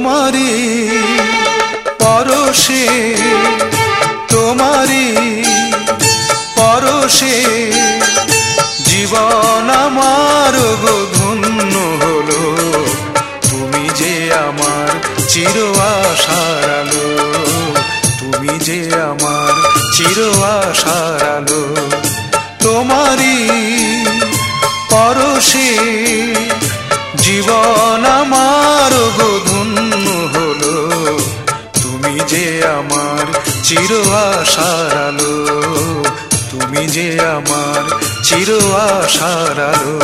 তোমারি পরশে, তোমারি পরশে জীবন আমার গো ধন্য হলো। তুমি যে আমার চির আশার আলো, তুমি যে আমার চির আশার আলো। তোমারি পরশে জীবন আমার গো ধন্য হলো। তুমি যে আমার চির আশার আলো, তুমি যে আমার চির আশার আলো।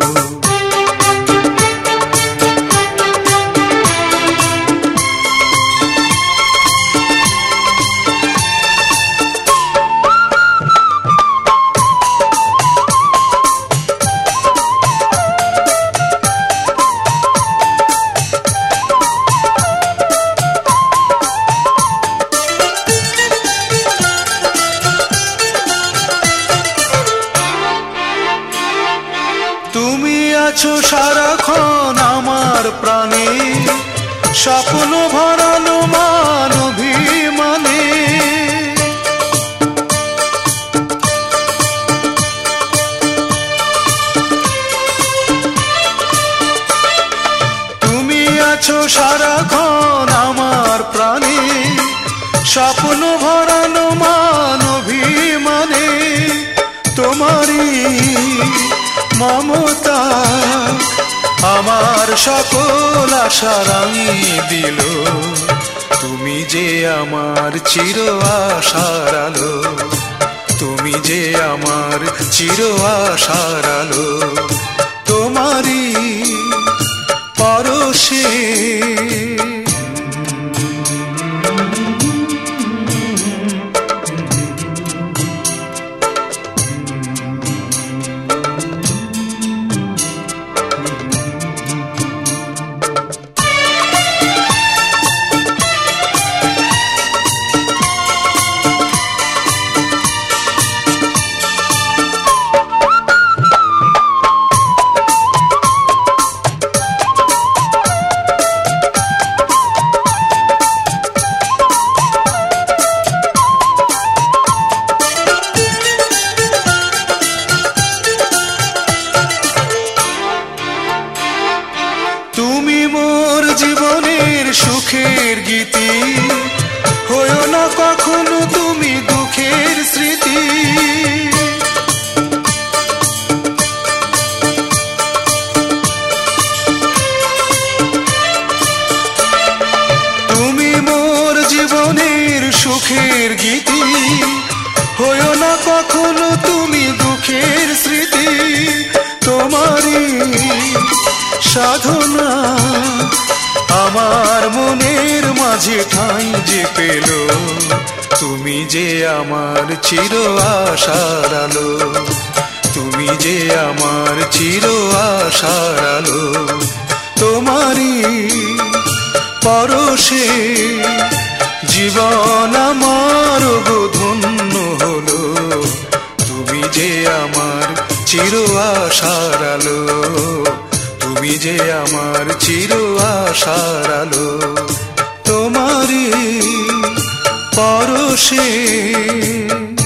তুমি আছো সারাক্ষণ আমার প্রাণে, স্বপ্ন ভরানো মান অভিমানে। তুমি আছো সারাক্ষণ আমার প্রাণে, স্বপ্ন ভরানো মান অভিমানে। তোমারি মমতা আমার সকল আশা রাঙিয়ে দিল। তুমি যে আমার চির আশার আলো, তুমি যে আমার চির আশার আলো। তোমারি পরশে তুমি মোর জীবনের সুখের গীতি, হয়ো না কখনো তুমি দুঃখের স্মৃতি। তুমি মোর জীবনের সুখের গীতি, হয়ো না কখনো তুমি দুঃখের স্মৃতি। তোমারি সাধনা আমার মনের মাঝে ঠাঁই যে পেল। তুমি যে আমার চির আশার আলো, তুমি যে আমার চির আশার আলো। তোমারি পরশে জীবন আমার গো ধন্য হলো। তুমি যে আমার চির আশার আলো, তুমি যে আমার চির আশার আলো। তোমারি পরশে